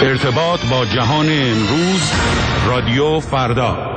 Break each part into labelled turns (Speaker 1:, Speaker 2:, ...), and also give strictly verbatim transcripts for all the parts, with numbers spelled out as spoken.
Speaker 1: ارتباط با جهان امروز، رادیو فردا.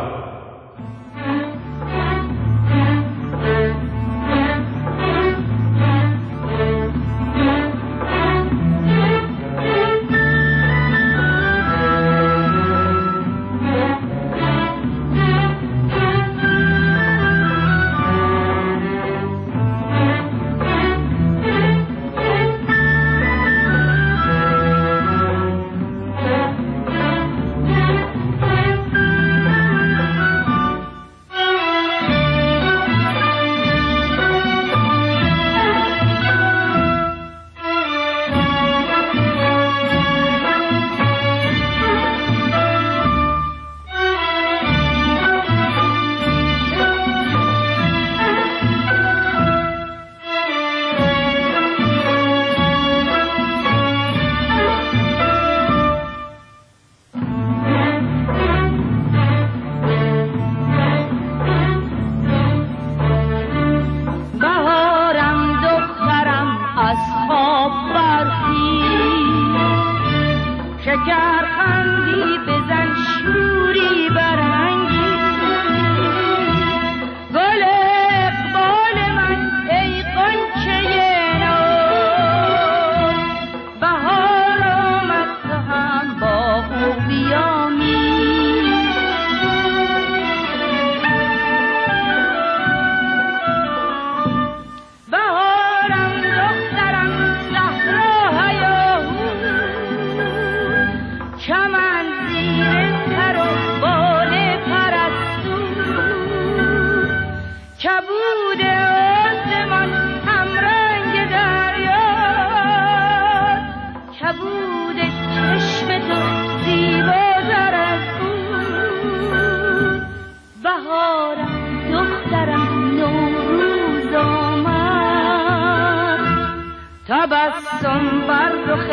Speaker 2: تبسم بر رخ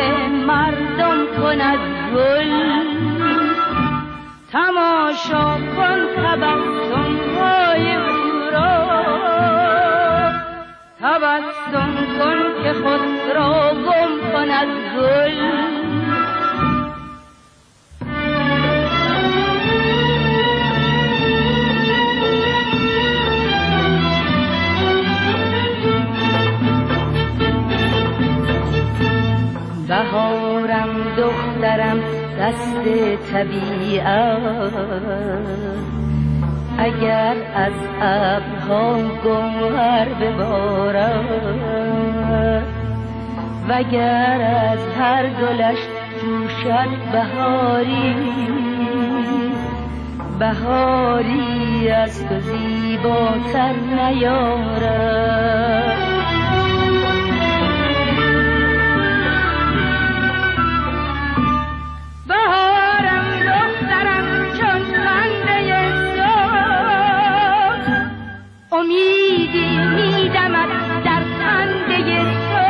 Speaker 2: مردم کند گل، تماشا کن تبسم های او را، تبسم کن که خود را گم کند گل. بهارم دخترم دست طبیعت، اگر از ابرها گوهر ببارد، وگر از هر گلش جوشد بهاری، بهاری از تو زیباتر نیارد. امیدی میدمد در خنده تو،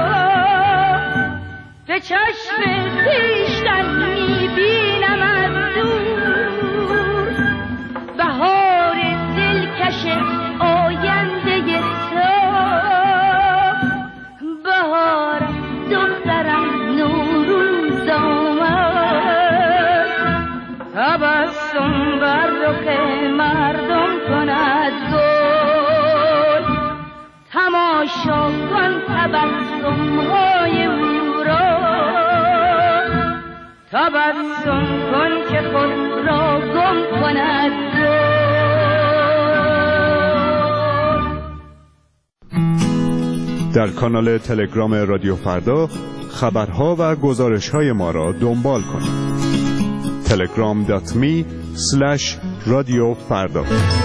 Speaker 2: به چشم خویشتن میبینم از دور، بهار دلکش آینده تو. بهارم دخترم نوروز آمد، تبسم بر رخ مردم کند گل، تماشا کن تبسم های او را، تبسم کن که خود را گم کند گل.
Speaker 3: در کانال تلگرام رادیو فردا خبرها و گزارش‌های ما را دنبال کنید. تلگرام دات می اسلش رادیو فردا.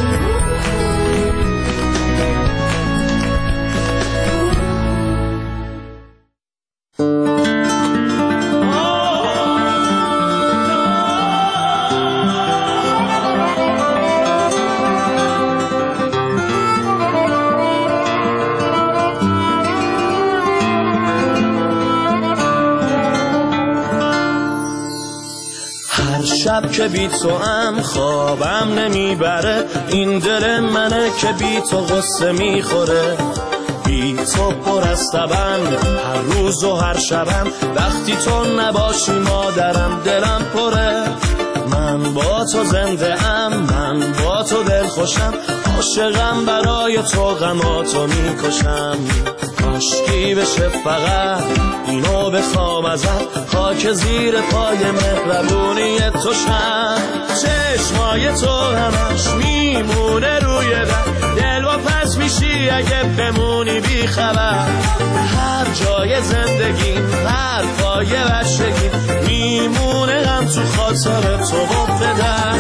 Speaker 4: شب که بی تو هم خوابم نمیبره، این دل منه که بی تو غصه میخوره، بی تو پر از تبم، هر روز و هر شبم وقتی تو نباشی مادرم دلم پره. من با تو زنده ام، من با تو دل خوشم، عاشقم برای تو غماتو میکشم. کاشکی بشه فقط اینو بخوام ازت، خاک زیر پای مهربونی تو شم. چشمای تو همش میمونه روی در، دل و پس میشی اگه بمونی بی خبر. هر جای زندگی هر پای بچگی میمونه غم تو خاطر تو و پدر.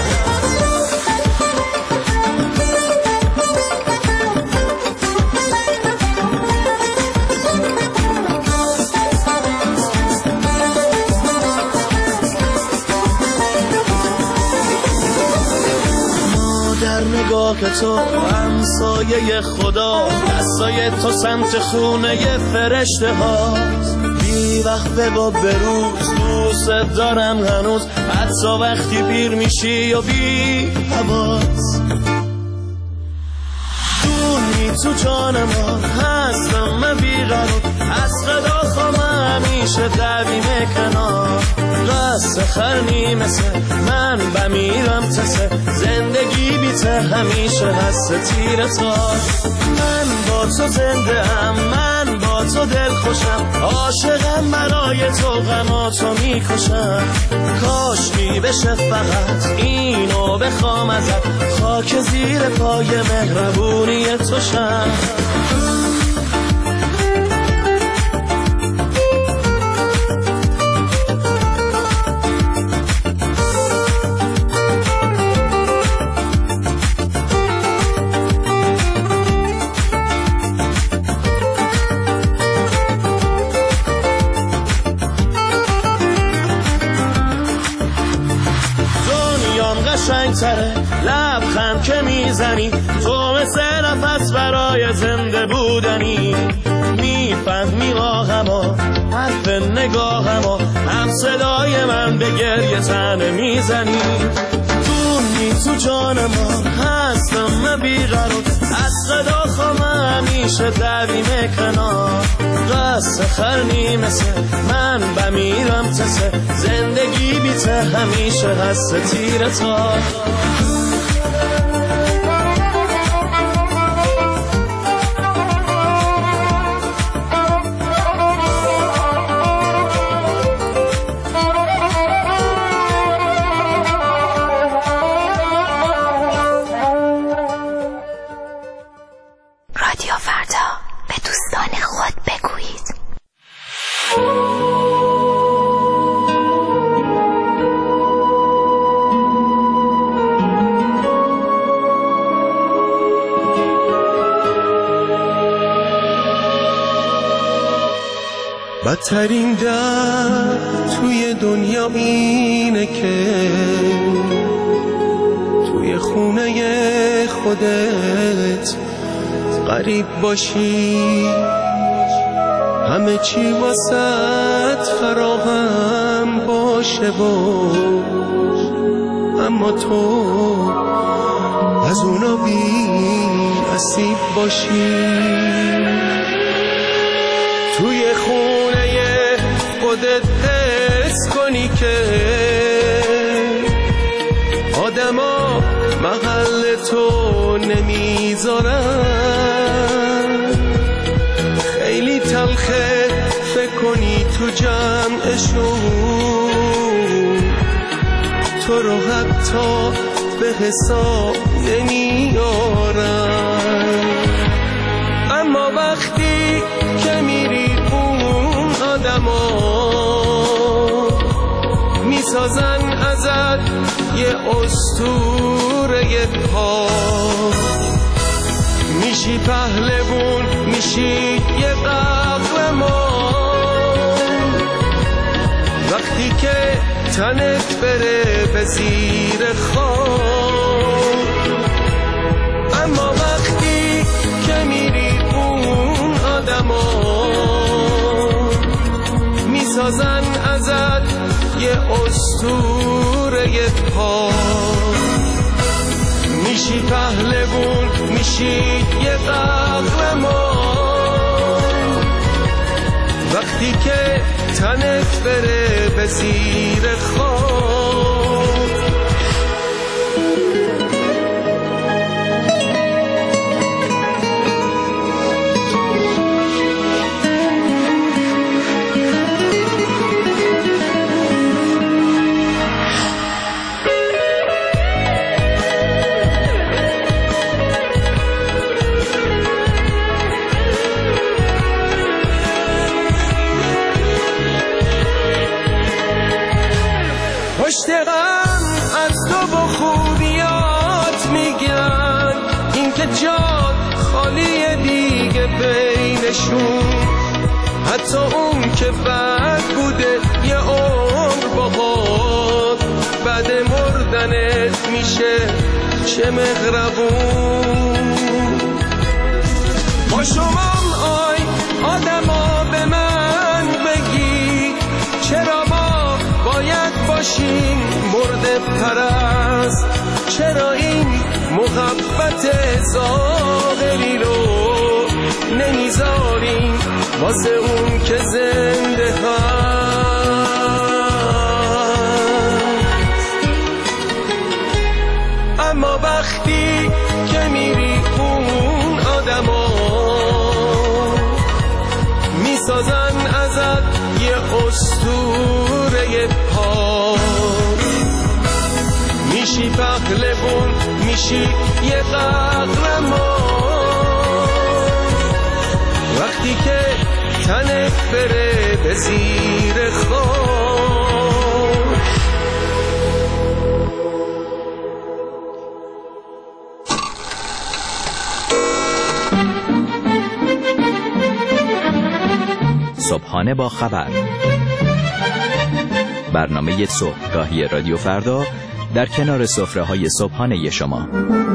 Speaker 4: نگاه تو همسایه خدا، دستای تو سمت خونه فرشته هاست. بی وقفه و بروز دوست دارم هنوز، حتی وقتی پیر میشی و بی حواس. دونی تو جانم هستم من بیقرار، از خدا خوام همیشه دویم کنار. راست خرنی مثل من بمیرم تسه، زندگی بیته همیشه هست تیر تار. من با تو زنده ام، من با تو دل خوشم، عاشقم برای تو غماتو میکشم. کاش می بشه فقط اینو بخوام ازت، خاک زیر پای مهربونی تو شم. قشنگ‌تره لبخند که میزنی، تو مثل نفس برای زنده بودنی. میفهمی آهما حرف نگاهما، هم صدای من به گریه تنه میزنی. دونی تو جان ما هستم من بیقرار، از خدا خوام همیشه دویم کنار. قصد خرنی مثل من بمیرم تسه، زندگی بیته همیشه هست تیر تار.
Speaker 5: رادیو فردا، به دوستان خود بگویید.
Speaker 6: بدترین درد توی دنیا اینه که توی خونه خودت غریب باشی، همه چی واسط فراهم باشه و اما تو از اونا بی نصیب باشی. توی خونه خودت حس کنی که آدما محل تو نمیذارن. خیلی تلخه فکر کنی تو جمعشون تو رو حتی به حساب نمیارن. اما وقتی که میری اون آدما میسازن ازت یه اسطوره پا، میشی پهلوون، میشی یه قهرمان. وقتی که تنت بره به زیر خاک، اما وقتی که میری اون آدما میسازن ازت یه اسطوره پا، میشی پهلوون، میشی یه قهرمان. وقتی که تنت بره به زیر خاک. پشتم از تو با خوبیات میگن، این که جان خالی دیگه بینشون، حتی اون که بد بوده یه عمر باهات، بعد مردنت میشه چه مغربون. با شمام آی آدما به من بگی، چرا ما باید باشیم مرد پرست؟ چرا این محبت ظاهری رو نمیذاریم واسه اون که زنده هست؟ اما وقتی که میری اون آدما میسازن ازت یه اسطوره پاک، میشی پهلوان، میشی یه قهرمان. وقتی که تنت بره به زیر خاک.
Speaker 7: صبحانه با خبر، برنامه صبحگاهی رادیو فردا در کنار سفره‌های صبحانه شما.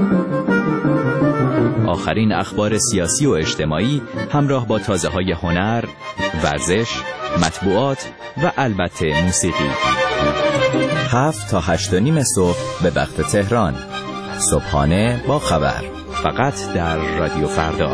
Speaker 7: آخرین اخبار سیاسی و اجتماعی همراه با تازه‌های هنر، ورزش، مطبوعات و البته موسیقی. هفت تا هشت و نیم صبح به وقت تهران. صبحانه با خبر، فقط در رادیو فردا.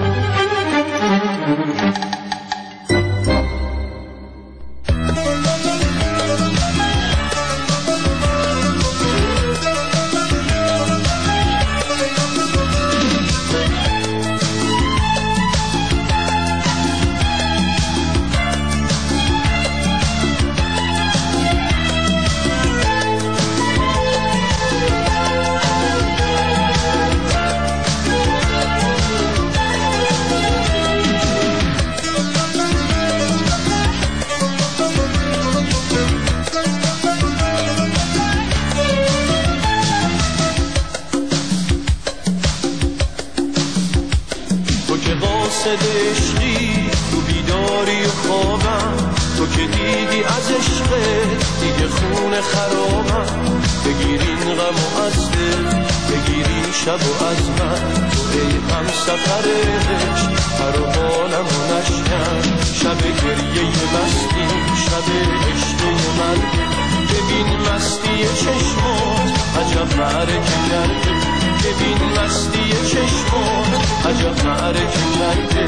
Speaker 4: عشقی تو بیداری و خوابم، تو که دیدی از عشقت دیگه خونه خرابم. بگیرین غم و از دل، بگیرین شب و از من، تو ای هم سفر عشق هر و حالم و نشکن. شب گریه مستی، شب عشق مرگ، ببین مستی چشمات عجب معرکه کرده. ببین مستی چشمات عجب معرکه کرده.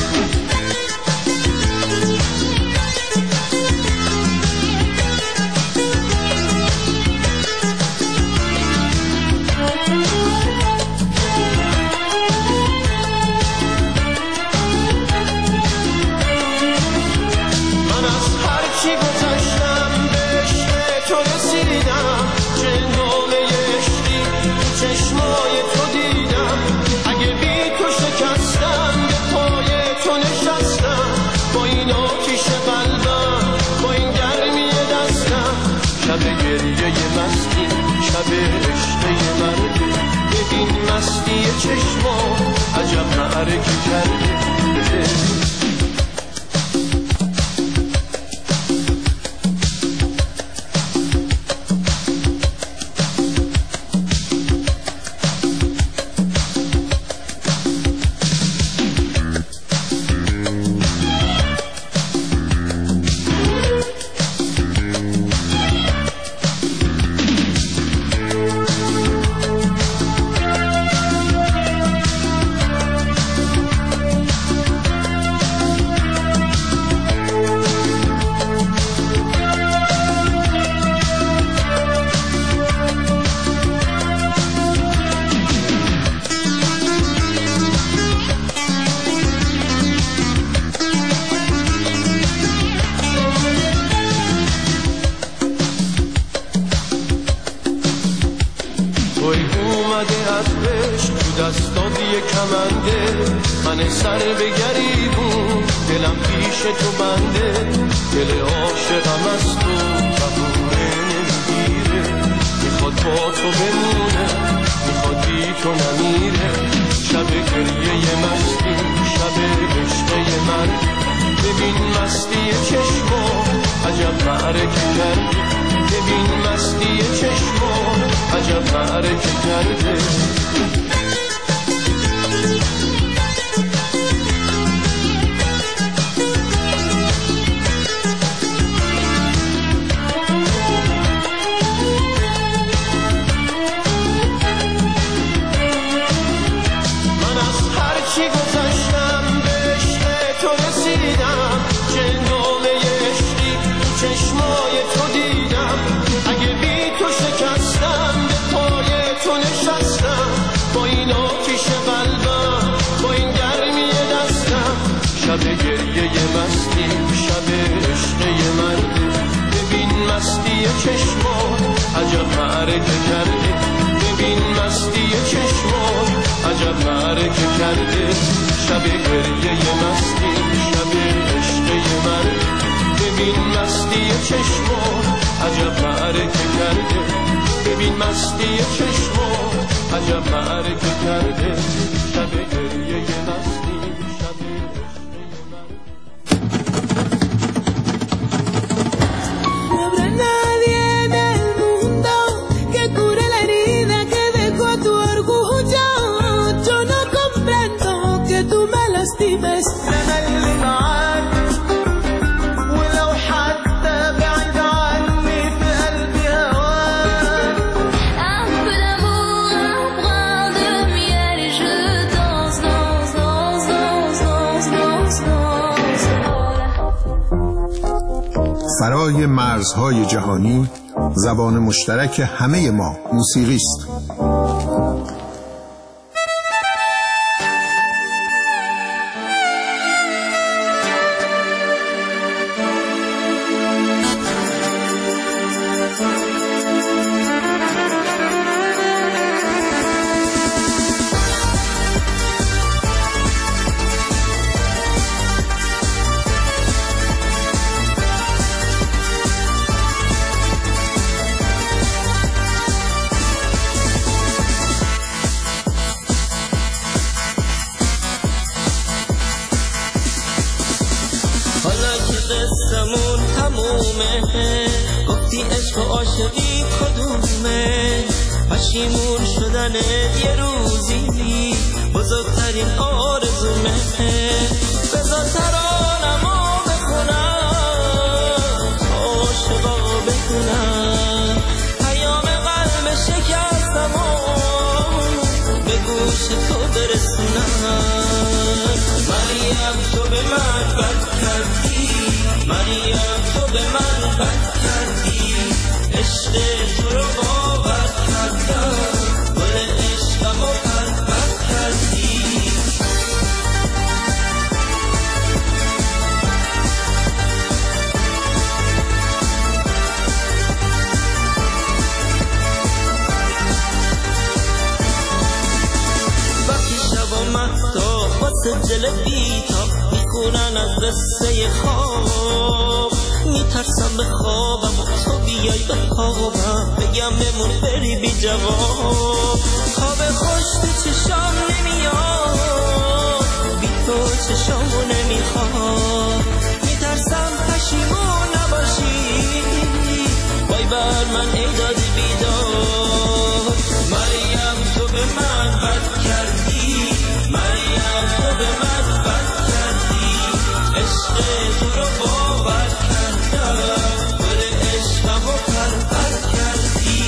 Speaker 4: من از هر چی گذشتم به عشق تو رسیدم، جلوه عشقی تو چشمای تو دیدم. اگه بی تو شکستم به پای تو نشستم، با این آتیش قلبم، با این گرمی دستم. شب گریه مستی، شب عشق مرده. ببین مستی چشمات عجب معرکه کرده.
Speaker 6: سمنده من سر به گریبون دلم پیش تو بنده دل عاشقم از تو بهونه نمیگیره میخواد با تو بمونه میخواد بی تو نمیره شب گریه مستی شب عشقه من ببین مستی چشما عجب معرکه کردی ببین مستی چشما عجب معرکه کرده شب گریه مستی شب عشقه مرده ببین مستی چشما عجب معرکه کرده ببین مستی چشما عجب معرکه کرده شب گریه مستی شب عشقه مرده ببین مستی چشما عجب معرکه کرده ببین مستی چشما عجب معرکه کرده شب گریه مستی
Speaker 8: فرای مرزهای جهانی زبان مشترک همه ما موسیقی است.
Speaker 9: گفتی عشق و عاشقی کدومه پشیمون شدن یه روزی بزرگترین آرزومه بذار ترانمو بخونم عاشقا بخونم پیام قلب شکستمو به گوش تو برسونم مریم تو به من بد کردی مریم تو به من بد کردی عشق تو رو باور کردم گل عشقم و پرپر کردی وقتی شب و مهتا واسه دل بیتا میخونن از قصه خواب میترسم به خوابم و تو بیای به خوابم بگم بمون بری بی جواب خواب خوش تو چشام نمیاد بی تو چشامو نمیخواد میترسم پشیمون نباشی وای بر من ای دادی بیدار مریم تو به من بد کردی مریم تو به من بد کردی عشق تو رو باور کردم گل عشقم و پرپر کردی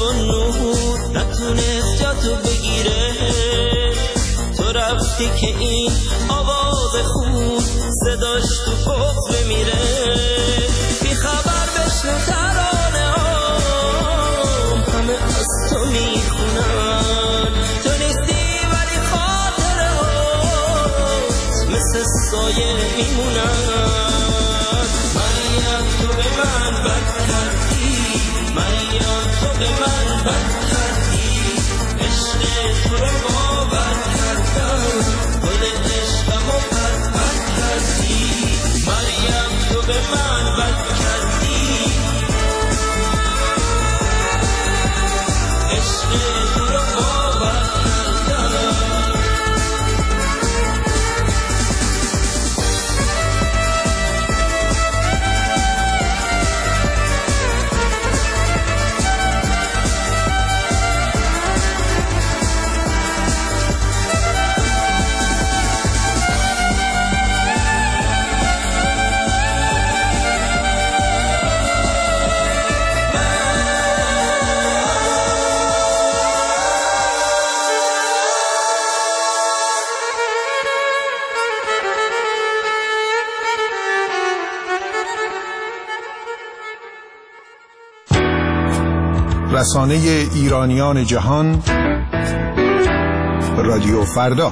Speaker 9: و نور نتونست جا تو بگیره. تو رفتی که این آواز خون صداش تو فوق بمیره. بی خبر بشنو ترانه هام همه از تو میخونن. تو نیستی ولی خاطره هات مثل سایه میمونن. مریم تو به من بد کردی، مریم تو به من بد کردی. عشق تو رو باور کردم، گل عشقمو بد بد کردی. مریم تو به من بد کردی، عشق تو رو باور کردم.
Speaker 8: رسانه ایرانیان جهان، رادیو فردا.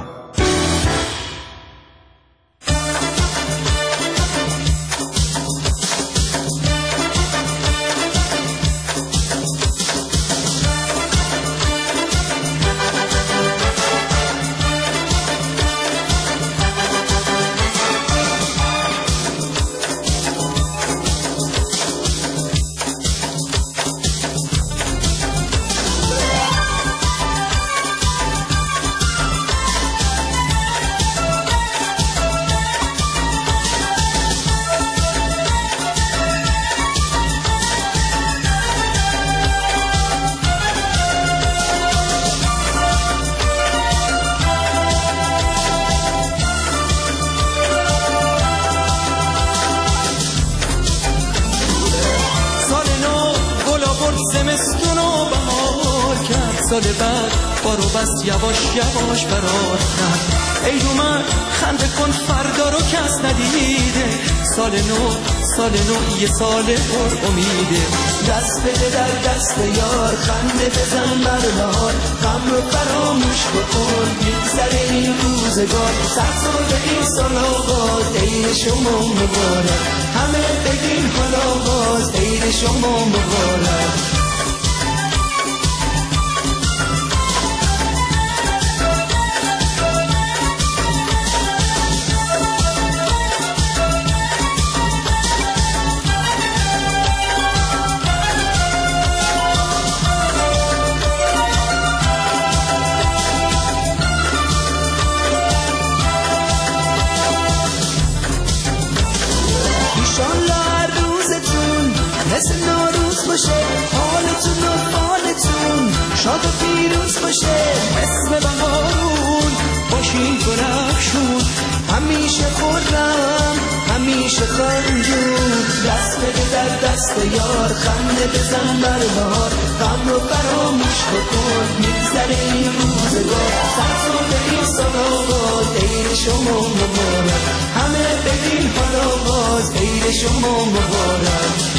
Speaker 10: سال بعد بارو بس یواش یواش فرار کرد. ای رو من خنده کن فردا رو کس ندیده. سال نو سال نو یه سال پر امیده.
Speaker 11: دست بده در دست یار، خنده بزن بر بهار. غم رو فراموش بکن میگذره این روزگار. صد سال به این سال آغاز عید شما مبارک. همه بگین حالا باز عید شما مبارک. مثل نوروز باشه حالتون و فالتون، شاد و پیروز باشه مثل بهارون. باشین برخشون همیشه خورم همیشه خندون. دست بده در دست یار، خنده بزن بر بهار. غم رو فراموش بکن میگذره این روزگار. صد سال این سال آغاز عید شما مبارک. همه بگین حالا باز عید شما مبارک.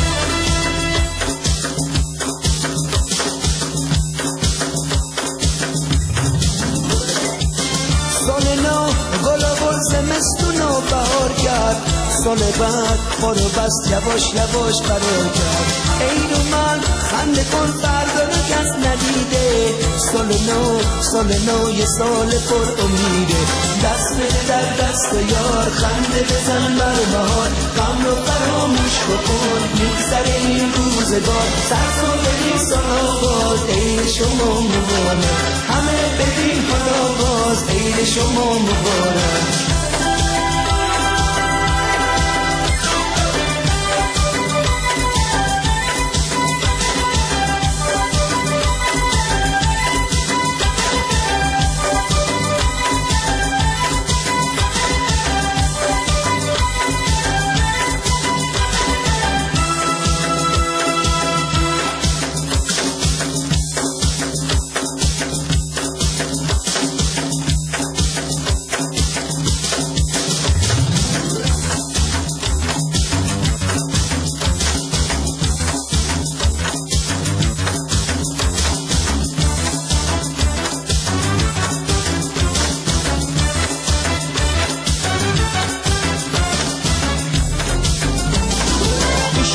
Speaker 11: زمستون و بهار کرد. سال بعد بارو بست یواش یواش فرار کرد. ای رو من خنده کن فردا رو کس ندیده. سال نو سال نو یه سال پر امیده. دست بده در دست یار، خنده بزن بر بهار. غم رو فراموش بکن میگذره این روزگار. صد سال این سال آغاز عید شما مبارک. همه ببین حالا باز عید شما مبارک.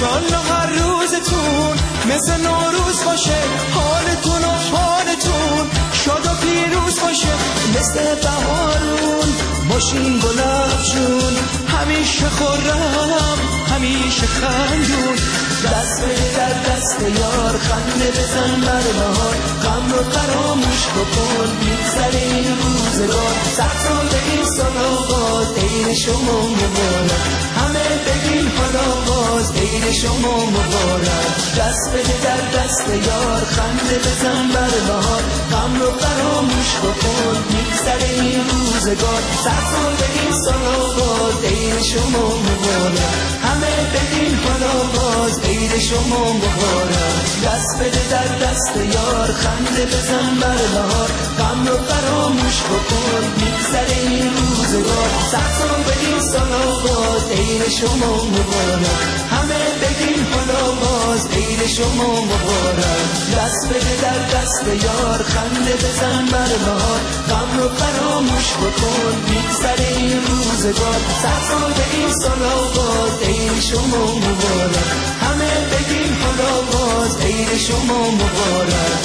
Speaker 10: انشالله هر روزتون مثل نوروز باشه، حالتون و حالتون شاد و پیروز باشه،
Speaker 11: مثل بهارون باشین گلابشون،
Speaker 10: همیشه خرم همیشه خندون.
Speaker 11: دست بده در دست یار، خنده بزن بر بهار، غم رو فراموش بکن میگذره این روزگار. صد سال به این سال آغاز عید شما مبارک، همه بگین حالا باز عید شما مبارک. دست بده در دست یار، خنده بزن بر بهار، غم رو فراموش بکن میگذره این روزگار. صد سال به این سال آغاز عید شما مبارک، همه بگین حالا باز عید شما مبارک. دست بده در دست یار، خنده بزن بر بهار، غم رو فراموش بکن میگذره این روزگار. صد سال به این سال آغاز عید شما مبارک، همه بگین حالا باز عید شما مبارک. دست بده در دست یار، خنده بزن بر بهار، غم رو فراموش بکن میگذره این روزگار. صد سال به این سال آغاز عید شما مبارک، همه بگین حالا باز عید شما مبارک.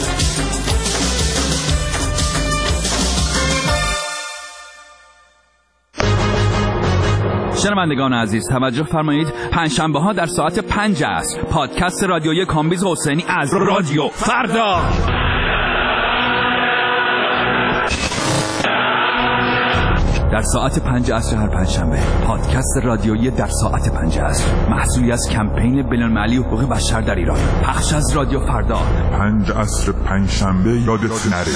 Speaker 12: شنوندگان عزیز توجه فرمایید، پنجشنبه ها در ساعت پنج است پادکست رادیویی کامبیز حسینی از رادیو فردا. در ساعت پنج عصر هر پنجشنبه پادکست رادیویی در ساعت پنج عصر، محصولی از کمپین بین‌المللی حقوق بشر در ایران، پخش از رادیو فردا.
Speaker 13: پنج عصر پنجشنبه یادت نره.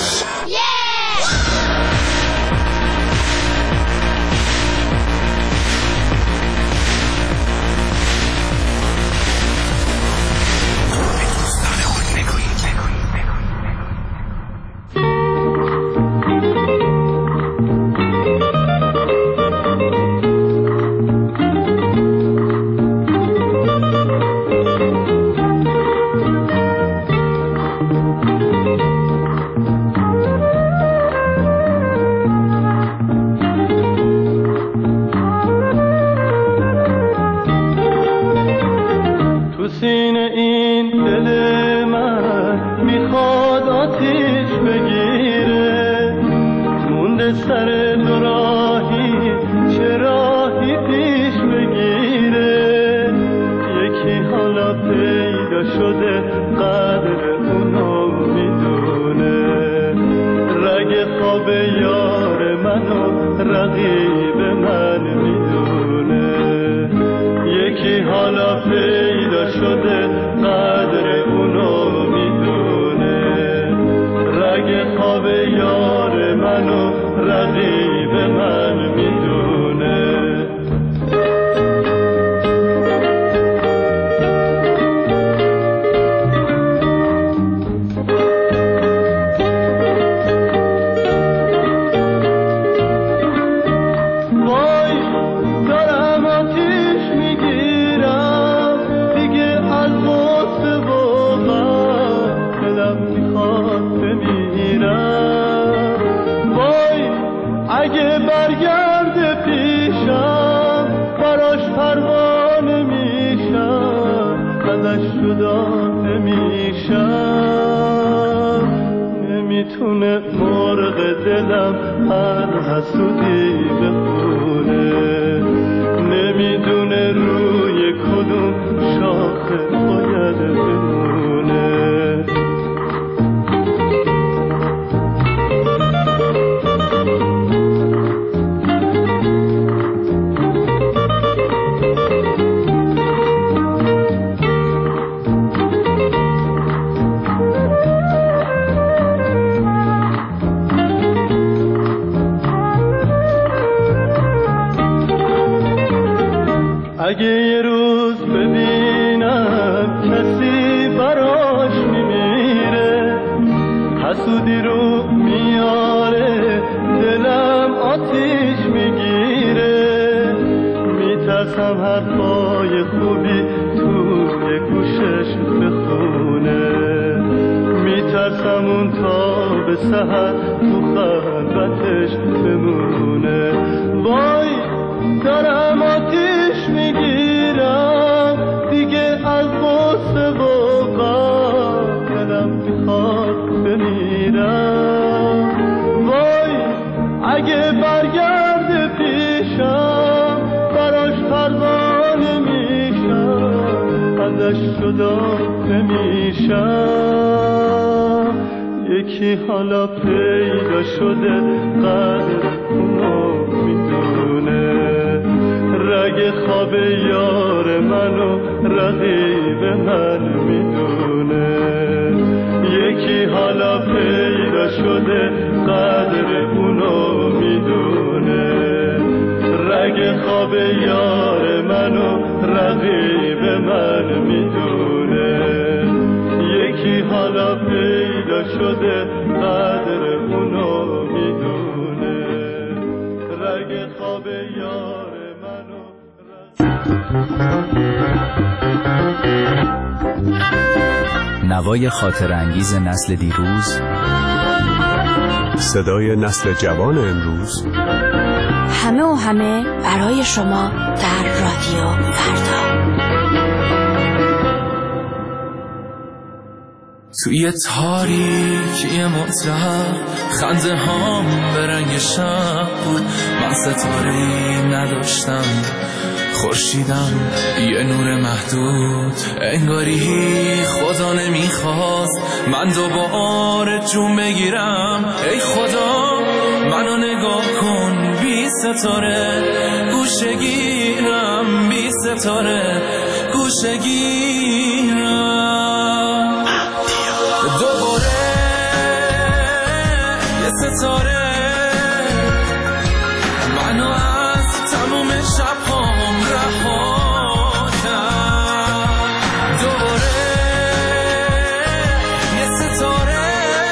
Speaker 10: دارم آتیش میگیرم دیگه
Speaker 14: یادش شد نمیشم، یکی حالا پیدا شده قدر اونو میدونه، رگ خواب یار منو رقیب من میدونه، یکی حالا پیدا شده قدر اونو میدونه، رگ خواب یار منو رقیب من میدونه، یکی حالا پیدا شده قدر اونو میدونه، رگ خواب یار منو
Speaker 7: نوای خاطر انگیز نسل دیروز،
Speaker 3: صدای نسل جوان امروز،
Speaker 5: همه و همه برای شما در رادیو فردا.
Speaker 10: توی تاریکی مطلق خنده هام به رنگ شب بود، من ستاره‌ای نداشتم، خورشیدم یه نور محدود، انگاری خدا نمیخواست من دوباره جون بگیرم. ای خدا منو نگاه کن بی ستاره، گوشه گیرم بی ستاره، گوشه گیرم دوباره یه ستاره، منو از تموم شبهام رها کرد. دوباره یه ستاره،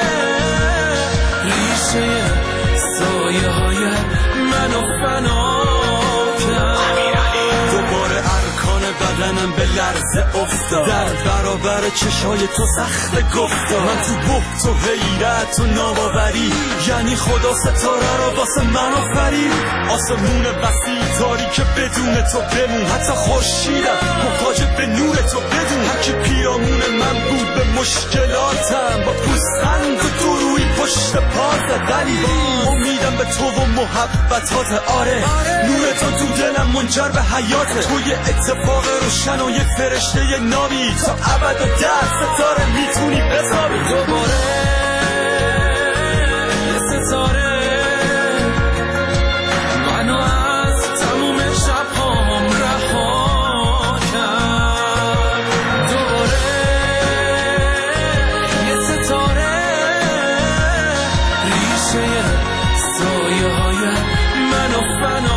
Speaker 10: ریشه سایه های منو فنا کرد.
Speaker 4: دوباره ارکان بدنم به لرزه افتاد، در برابر چشای تو سخت گفتار، من تو بحت و حیرت و ناباوری، یعنی خدا ستاره رو واسه من آفرید. آسمون وسیع تاریک بدون تو بمون، حتی خورشیدم محتاج به نور تو بدون. هر کی پیرامون من بود به مشکلاتم، با پوستند و دروی پشت پات، ولی امیدم به تو و محبتات. آره نور تو تو دلم منجر به حیاته، تو یه اتفاق روشن و یه فرشته نامی، تا ابد و ده ستاره میتونی بسابی.
Speaker 10: دوباره یه ستاره، منو از تموم شبهام رها کرد. دوباره یه ستاره، ریشه سایه های منو فنا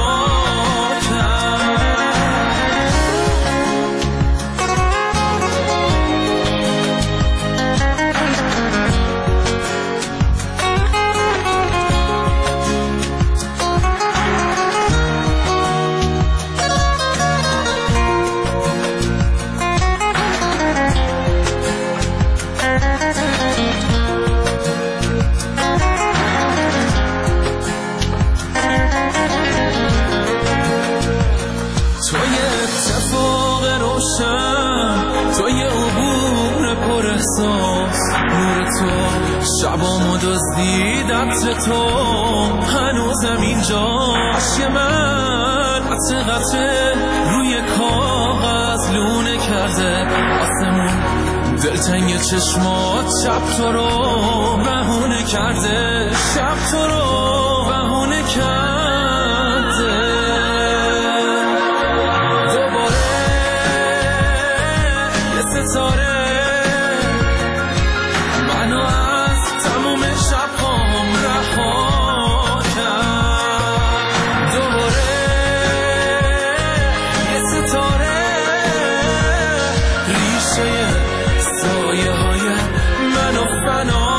Speaker 10: شبامو دزدیدت تو، هنوزم اینجا عشق من قطع قطع روی کاغذ لونه کرده. آسمون دلتنگ چشمات شب تو رو بهونه کرده، شب تو رو بهونه کرده. دوباره یه ستاره، منو از تموم شبهام رها کرد. دوباره یه ستاره، ریشه سایه های منو فنا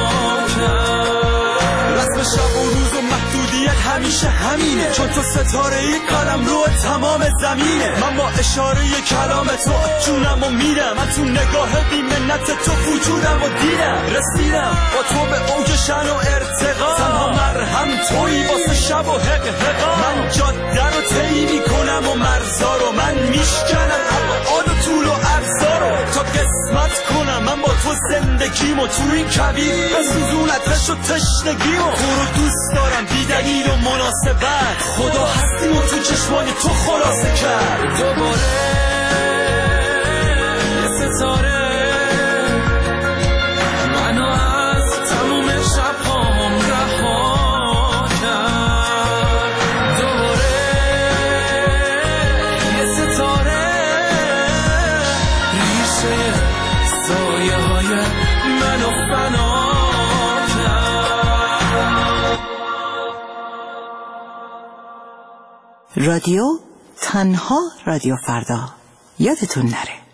Speaker 10: کرد. رسم شب و روز و محدودیت همیشه همینه، چون تو ستاره ای قلم رو تمام زمینه. من با اشاره کلام تو جونم و میرم، من تو نگاه بی‌منت تو وجودم و دیدم. رسیدم با تو به اوج شن و ارتقا، تنها مرهم تویی واسه شب و حق حقا. من جاده رو طی میکنم و مرزا رو من میشکنم، ابعاد و طول و عرضا رو تا قسمت کنم. من با تو زندگیمو تو این کبیر بسوزونت رش و تشنگیمو. تو رو دوست دارم بی دلیل و مناسبت، خدا هستیمو تو چشمای تو خلاصه کرد. دوباره ستاره منو از تموم شبهام رها کرد. دوباره یه ستاره ریشه سایه های منو فنا کرد.
Speaker 15: رادیو تنها رادیو فردا، یادتون نره.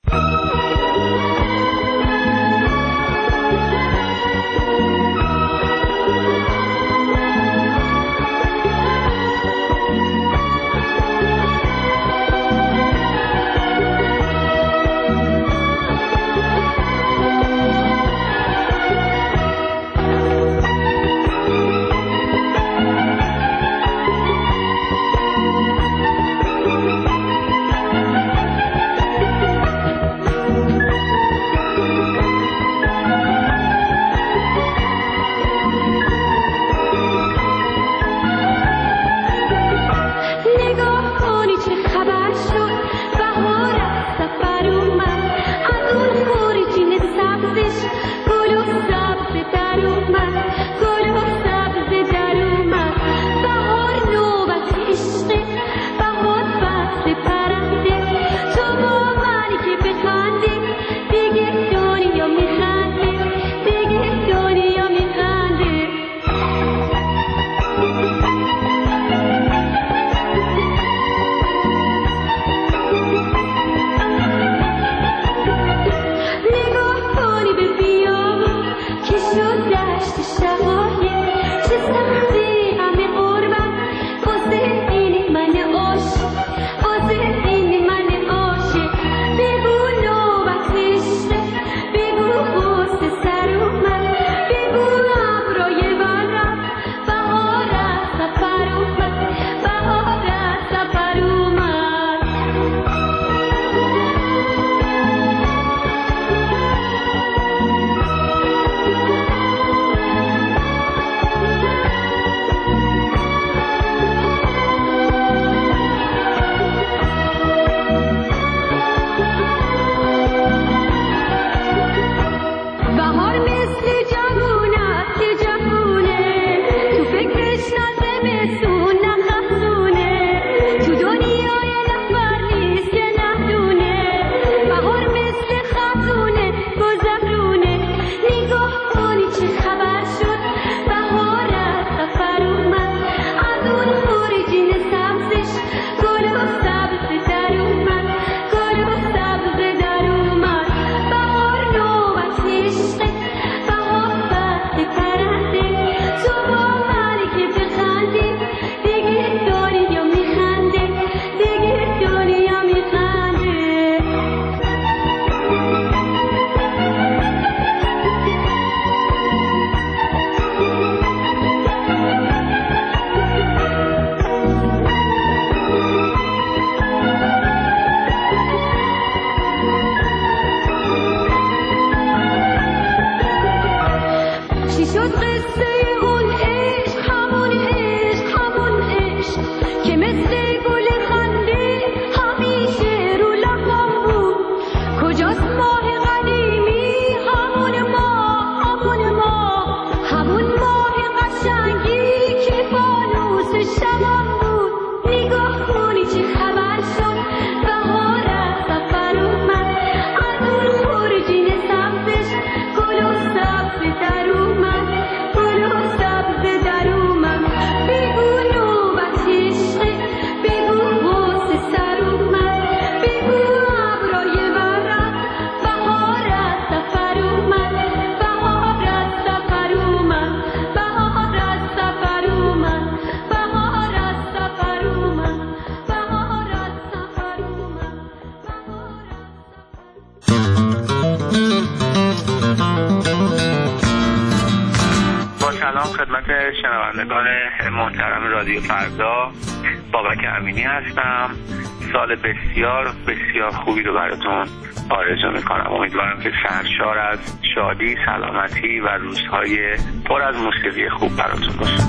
Speaker 16: خدمت شنوندگان محترم رادیو فردا، بابک امینی هستم. سال بسیار بسیار خوبی رو براتون آرزو میکنم. امیدوارم که سرشار از شادی، سلامتی و روزهای پر از موسیقی خوب براتون باشه.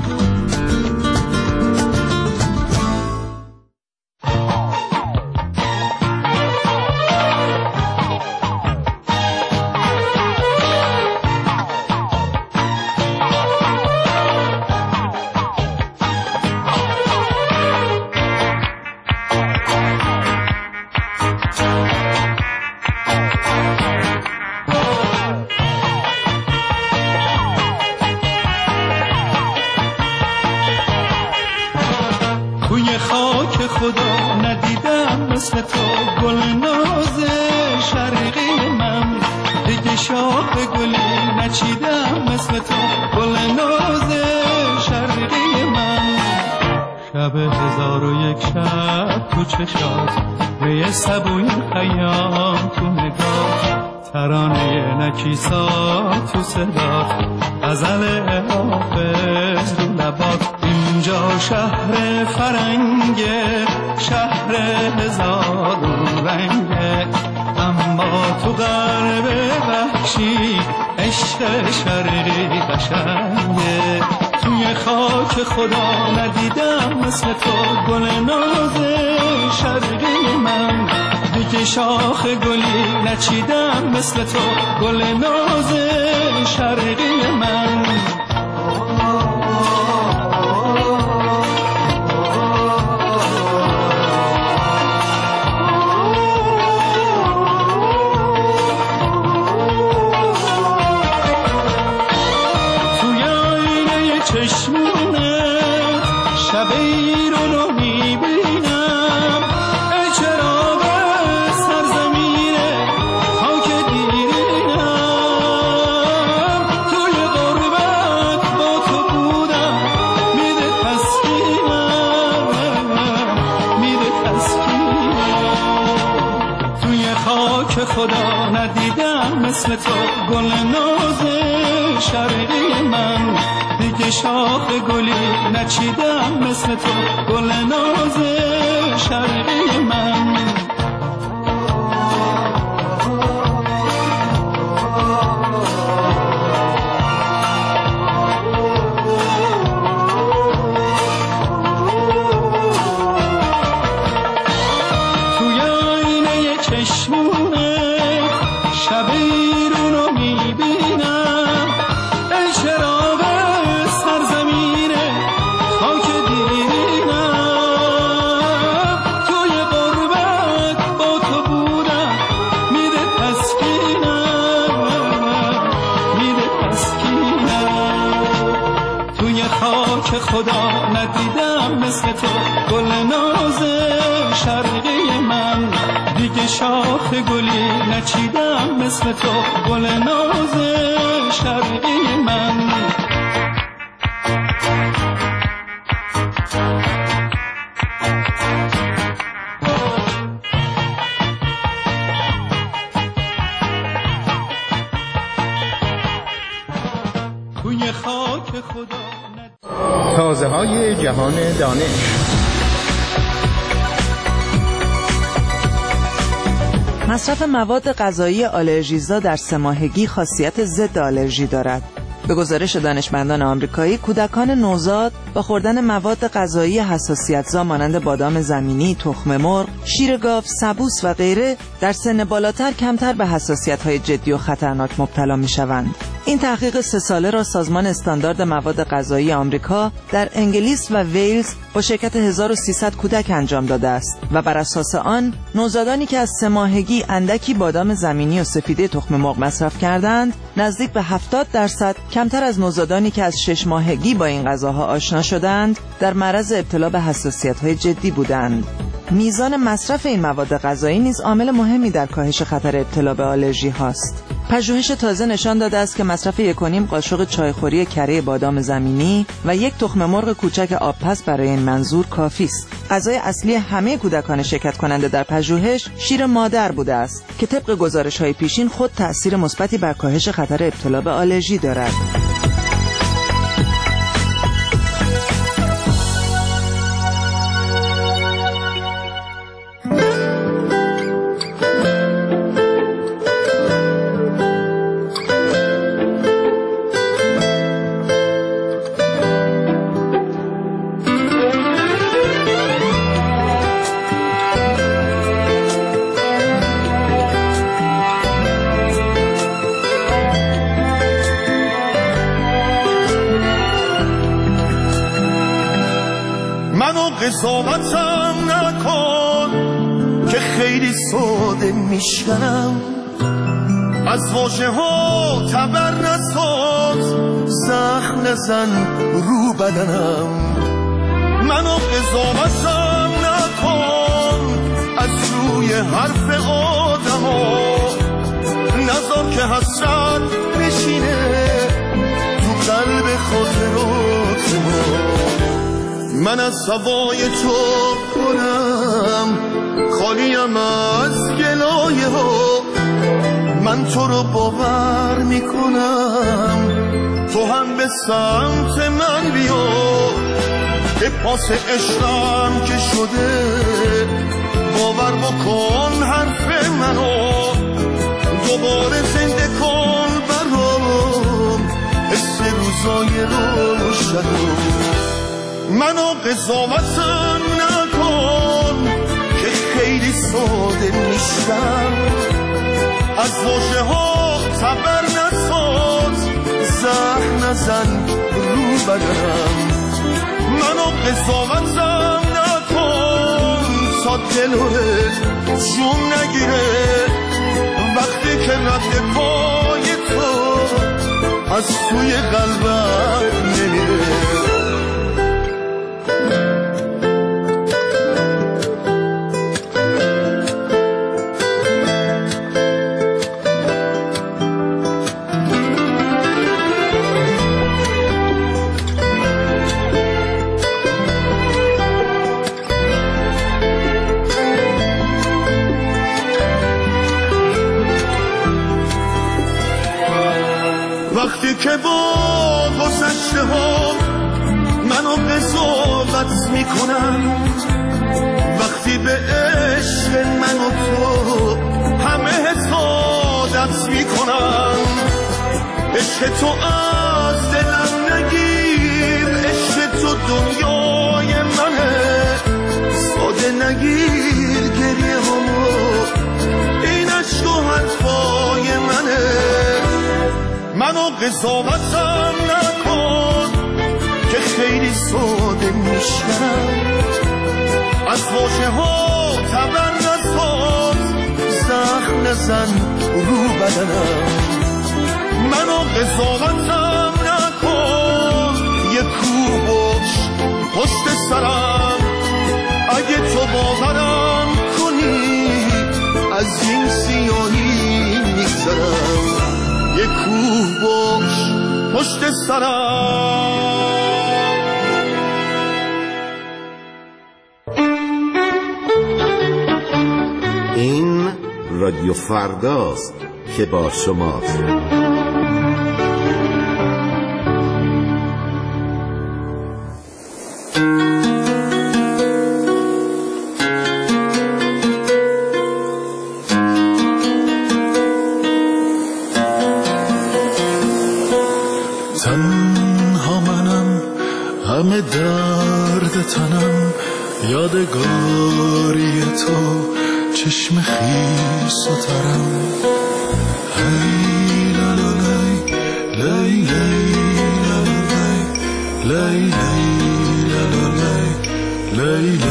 Speaker 10: ندیدم مثل تو گل ناز شرقی من، دیگه شاخ گلی نچیدم مثل تو گل ناز شرقی من. شب هزار و یک شب تو چشات، به سبوی خیام تو نگاه، ترانه نکیسا تو صدات، غزل حافظ تو لبات. اینجا شهر فرنگه، شهر هزار رنگه، اما تو غرب وحشی عشق شرقی قشنگه. توی خاک خدا ندیدم مثل تو گل ناز شرقی من، دیگه شاخ گلی نچیدم مثل تو گل ناز شرقی من. خدا ندیدم مثل تو گل ناز شرقی من، دیگه شاخ گلی نچیدم مثل تو گل ناز شرقی من. خدا ندیدم مثل تو گل ناز شرقی من، دیگه شاخ گلی نچیدم مثل تو گل ناز شرقی من. توی خاک خدا
Speaker 8: تازه های جهان دانش.
Speaker 17: مصرف مواد غذایی آلرژیزا در سه ماهگی خاصیت ضد آلرژی دارد. به گزارش دانشمندان آمریکایی، کودکان نوزاد با خوردن مواد غذایی حساسیت‌زا مانند بادام زمینی، تخم مرغ، شیر گاو، سبوس و غیره در سن بالاتر کمتر به حساسیت‌های جدی و خطرناک مبتلا می‌شوند. این تحقیق سه ساله را سازمان استاندارد مواد غذایی آمریکا در انگلیس و ویلز با شرکت هزار و سیصد کودک انجام داده است و بر اساس آن نوزادانی که از سه ماهگی اندکی بادام زمینی و سفیده تخم مرغ مصرف کردند، نزدیک به هفتاد درصد کمتر از نوزادانی که از شش ماهگی با این غذاها آشنا شدند در معرض ابتلا به حساسیت‌های جدی بودند. میزان مصرف این مواد غذایی نیز عامل مهمی در کاهش خطر ابتلا به آلرژی هاست. پژوهش تازه نشان داده است که مصرف یک و نیم قاشق چایخوری کره بادام زمینی و یک تخم مرغ کوچک آبپز برای این منظور کافی است. غذای اصلی همه کودکان شرکت کننده در پژوهش شیر مادر بوده است که طبق گزارش‌های پیشین خود تأثیر مثبتی بر کاهش خطر ابتلا به آلرژی دارد.
Speaker 4: قضاوتم نکن که خیلی ساده میشم، از واژه ها تبر نساز، زخم نزن رو بدنم. منو قضاوتم نکن
Speaker 18: من از هوای تو کنم، خالیم از گلایه ها. من تو رو باور میکنم، تو هم به سمت من بیا. به پاس عشقم که شده باور بکن حرف منو، دوباره زنده کن برام حس روزای روشنو. منو قضاوتم نکن که خیلی ساده میشم، از واژه ها تبر نساز، زهر نزن رو بدنم. منو قضاوتم نکن تا دلت جون نگیره، وقتی که رد پای تو از توی قلبم نمیره. وقتی که با گذشته ها منو قضاوت میکنن، وقتی به عشق من و تو همه حسادت میکنن، عشق تو از دلم نگیر، عشق تو دنیای منه، ساده نگیر گریه همو، این عشق و حرفای منه. منو قضاوتم نکن که خیلی ساده میشم، از واژه ها تبر نساز، زخم نزن رو بدنم. منو قضاوتم نکن، یه کو باش پشت سرم، اگه تو باورم کنی از این سیاهی میگذرم. یه کوه باش پشت سرم.
Speaker 19: این رادیو فرداست که با شماست.
Speaker 4: تنها منم، همه درد تنم، یادگاری تو چشم خیس و ترم. هی لا لا لی لی لی لا لا لی لی لا لا لی لی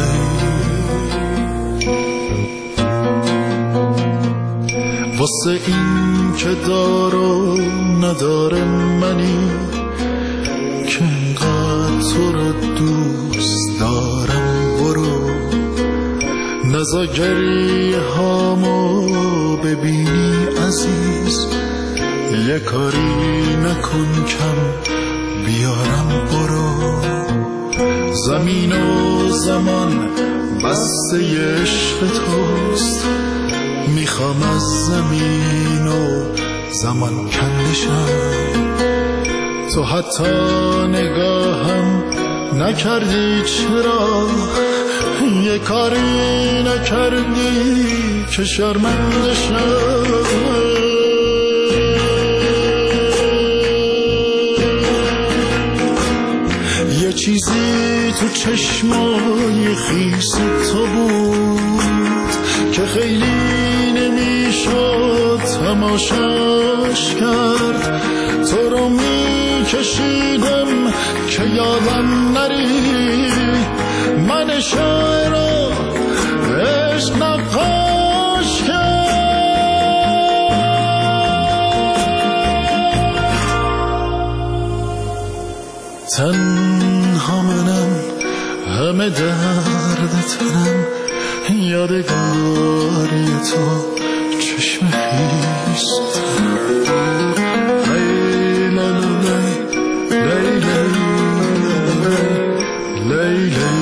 Speaker 4: واسه این که دار و نداره منی، که اینقدر تو رو دوست دارم، برو نزا گریه هامو ببینی عزیز، یه کاری نکن کم بیارم، برو زمین و زمان بسته عشق توست، میخوام از زمین و زمان کندشم. تو حتی نگاهم نکردی، چرا یه کاری نکردی که شرمنده شم. یه چیزی تو چشمای خیس تو بود که خیلی نمیشد تماشاش کرد. تو رو میکشیدم که یادم نری، من شاعر رو عشق نقاش کرد. تنها منم، همه درد تنم، یادگاری تو چشم خیس لی لی لی لی لی لی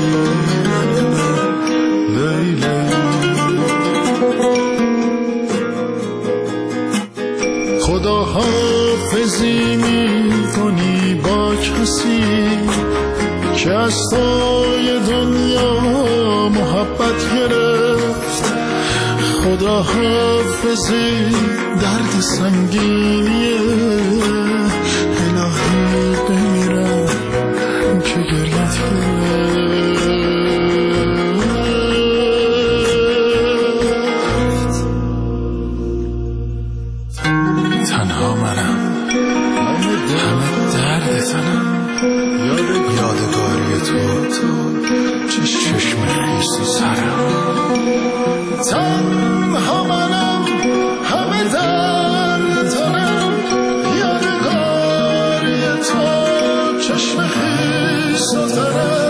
Speaker 20: از توی دنیا محبت گرفت. خدا حافظی درد سنگینیه، الهی بمیرم که گریت گرفت. تنها منم، همه درد تنم، یادگاری تو چه چشم خیس سرم. تنها منم، همه درد تنم، یادگاری تو چشم خیس سرم.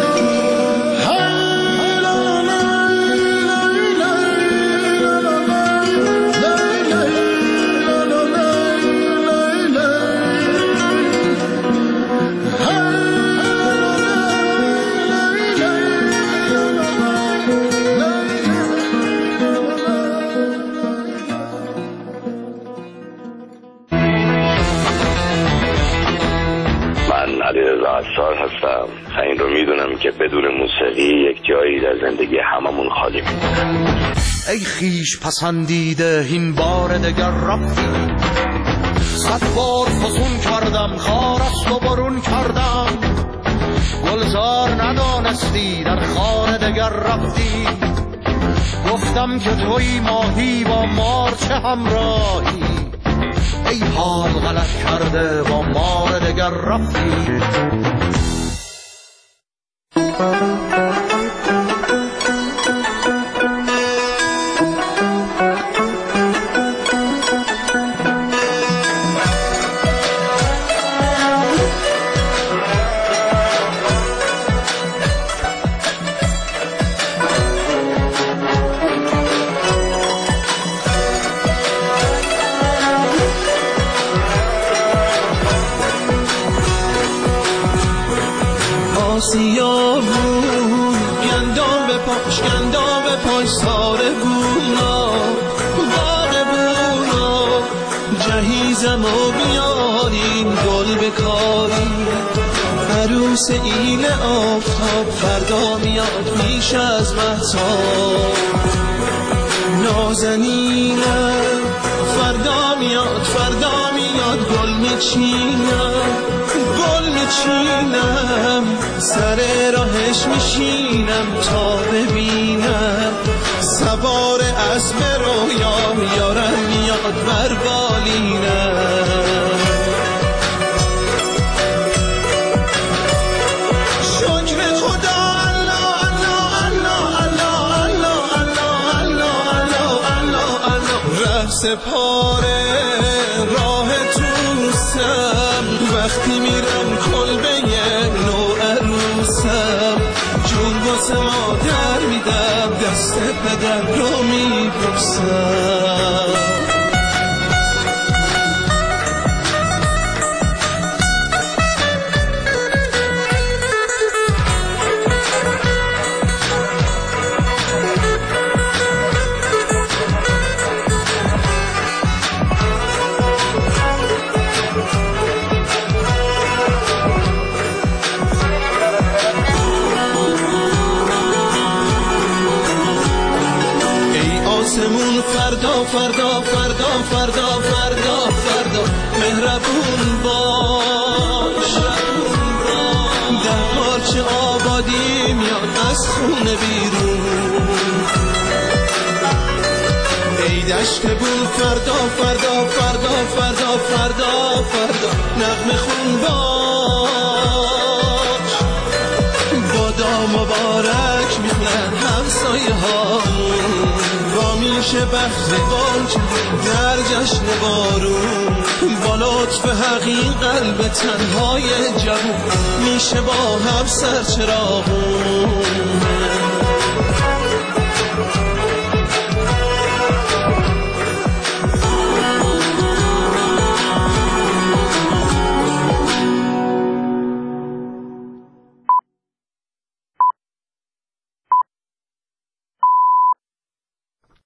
Speaker 21: عطار هستم. این رو میدونم که بدون موسیقی یک جایی در زندگی هممون خالی میمونه.
Speaker 22: ای خیش پسندیده این بار دگر رفتی، صد بار فزون کردم خار است و برون کردم. گلزار ندانستی در خانه دگر رفتی، گفتم که توی ماهی با مار چه همراهی. ای حال غلط کرده با مار دگر رفتی.
Speaker 10: سیاهون گندام به پاش گندام به پاش ساره گونا باغ بونا جهیزم و بیارین گل بکاری. عروس ایل آفتاب فردا میاد میش از مهتاب. نازنینم فردا میاد فردا میاد گل میچینم گل میچینم. سر راهش میشینم تا ببینم. سوار اسب رویام یارم میاد بر بالینم. شکر خدا الله الله الله الله الله الله الله الله الله. ره سپاره راه توسم وقتی میرم کلبه نو عروسم. جون واسه مادر میدم دست پدر رو میبوسم. آسمون فردا فردا فردا فردا فردا فردا مهربون باش. در پارچه آبادی میاد از خونه بیرون. ای دشت بود فردا فردا فردا فردا فردا فردا نغمه خون باش. بادا مبارک میخونن همسایه هامون. با میشه بخت بانج در جشن بارون. با لطف حقی قلب تنهای جوون میشه با هم سر چراغون.